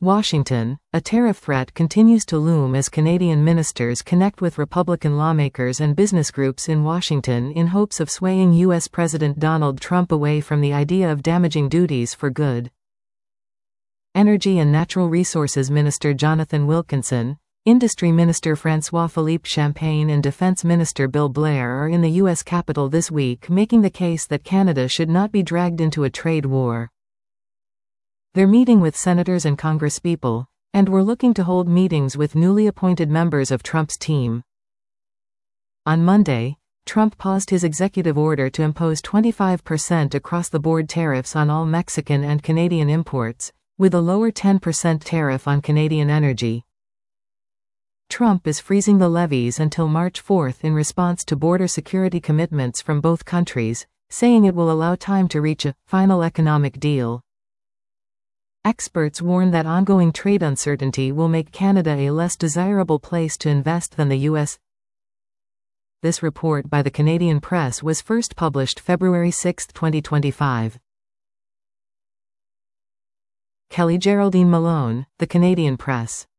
Washington, a tariff threat continues to loom as Canadian ministers connect with Republican lawmakers and business groups in Washington in hopes of swaying U.S. President Donald Trump away from the idea of damaging duties for good. Energy and Natural Resources Minister Jonathan Wilkinson, Industry Minister François-Philippe Champagne and Defense Minister Bill Blair are in the U.S. Capitol this week making the case that Canada should not be dragged into a trade war. They're meeting with senators and congresspeople, and were looking to hold meetings with newly appointed members of Trump's team. On Monday, Trump paused his executive order to impose 25% across-the-board tariffs on all Mexican and Canadian imports, with a lower 10% tariff on Canadian energy. Trump is freezing the levies until March 4 in response to border security commitments from both countries, saying it will allow time to reach a final economic deal. Experts warn that ongoing trade uncertainty will make Canada a less desirable place to invest than the U.S. This report by the Canadian Press was first published February 6, 2025. Kelly Geraldine Malone, The Canadian Press.